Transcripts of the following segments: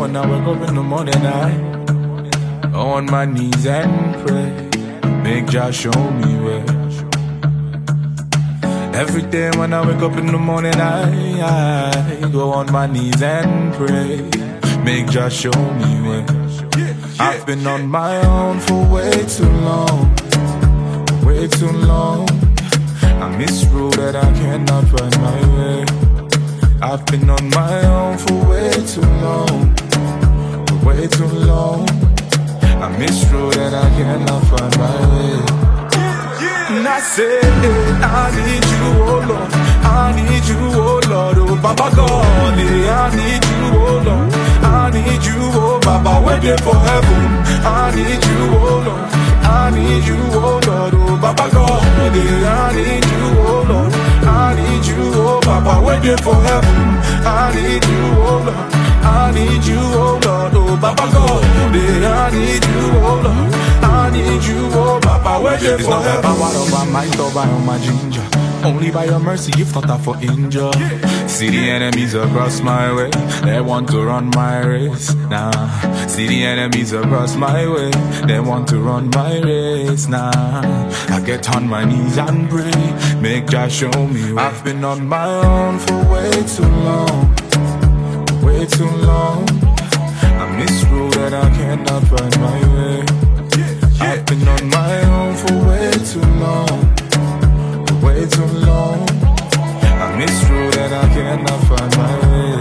when I wake up in the morning, I go on my knees and pray. Make Jah show me where. Every day when I wake up in the morning, I go on my knees and pray. Make Jah show me where. I've been on my own for way too long, way too long. I misrule that I cannot find my way. I've been on my own for way too long, way too long. I misrule that I cannot find my way. And I say, I need you, oh Lord. I need you, oh Lord. Oh Baba God, I need you, oh Lord. I need you, oh Baba, waiting for heaven. I need you, oh Lord. I need you, oh Lord. Oh Baba God, I need you, oh Lord. I need you, oh Baba, waiting for heaven. I need you, oh Lord. I need you, oh Lord. Oh Baba God, I need you, oh Lord. I need you, oh Baba, waiting for heaven. It's not about my mind or by my ginger. Only by your mercy, if not I for injure. See the enemies across my way, they want to run my race. Nah, see the enemies across my way, they want to run my race. Nah, I get on my knees and pray. Make Jah show me where. I've been on my own for way too long, way too long. I misrule that I cannot find my way. I've been on my own for way too long, way too long. I misrule that I cannot find my way.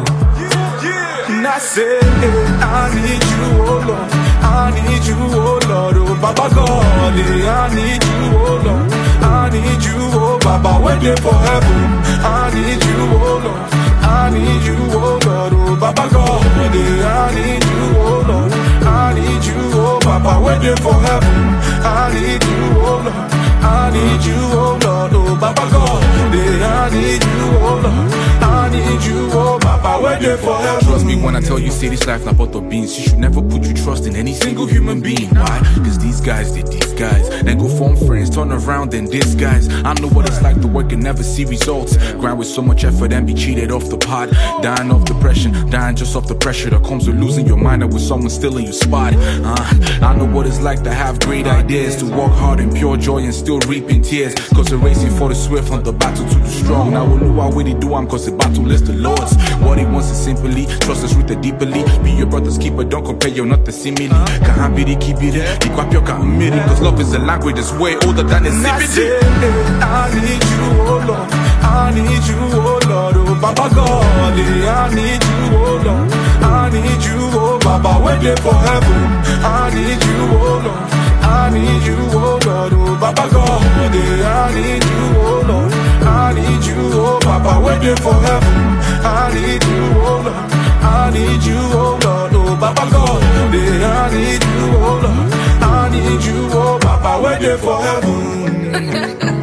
And I say, I need you, oh Lord. I need you, oh Lord. Oh Baba God, I need you, oh Lord. I need you, oh Baba, waiting for heaven. I need you, oh Lord. I need you, oh Lord. Oh Baba God, I need you, oh Lord. I need you, oh Baba, waiting for heaven. I need you, oh Lord. I need you, oh Lord. Oh Baba God, I need you, oh Lord. I need you, oh Baba, waiting for heaven. Trust me when I tell you, say this life not but the beans. You should never put your trust in any single human being. Why? Cause these guys, they these guys. Then go form friends, turn around and disguise. I know what it's like to work and never see results. Grind with so much effort and be cheated off the pot. Dying of depression, dying just off the pressure that comes with losing your mind and with someone stealing your spot. I know what it's like to have great ideas, to work hard in pure joy and still reaping tears. Cause they're racing for the swift, not the battle to the strong. Now we know how we do am, cause the battle is the Lord's. What he wants is simply trust us rooted deeply. Be your brother's keeper, don't compare, you're not the simile. Can't be the keep it, cause love is a language that's way older than its CBD. I need you, oh Lord. I need you, oh Lord. Oh Baba God, I need you, oh Lord. I need you, oh Baba, waiting for heaven. I need you, oh Lord. I need you, oh Lord. Oh Baba God, I need you, oh Lord. I need you, oh Baba, waiting for heaven. I need you, oh Lord. I need you, oh Lord. Oh Baba God, I need you, oh Lord. I need you, oh Baba, waiting for heaven.